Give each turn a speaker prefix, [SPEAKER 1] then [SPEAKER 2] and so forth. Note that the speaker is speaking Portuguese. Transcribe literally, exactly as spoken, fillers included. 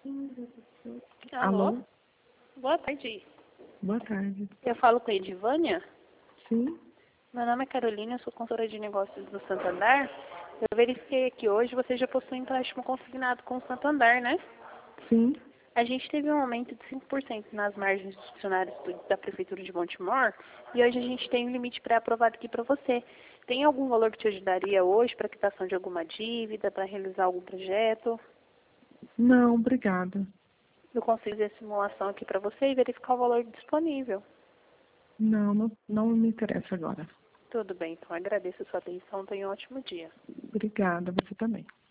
[SPEAKER 1] Alô?
[SPEAKER 2] Alô?
[SPEAKER 1] Boa tarde.
[SPEAKER 2] Boa tarde.
[SPEAKER 1] Eu falo com a Edivânia.
[SPEAKER 2] Sim?
[SPEAKER 1] Meu nome é Carolina, eu sou consultora de negócios do Santander. Eu verifiquei aqui hoje, você já possui empréstimo consignado com o Santander, né?
[SPEAKER 2] Sim?
[SPEAKER 1] A gente teve um aumento de cinco por cento nas margens dos funcionários do- da Prefeitura de Baltimore e hoje a gente tem um limite pré-aprovado aqui para você. Tem algum valor que te ajudaria hoje para quitação de alguma dívida, para realizar algum projeto?
[SPEAKER 2] Não, obrigada.
[SPEAKER 1] Eu consigo fazer a simulação aqui para você e verificar o valor disponível.
[SPEAKER 2] Não, não, não me interessa agora.
[SPEAKER 1] Tudo bem, então agradeço a sua atenção. Tenha um ótimo dia.
[SPEAKER 2] Obrigada, você também.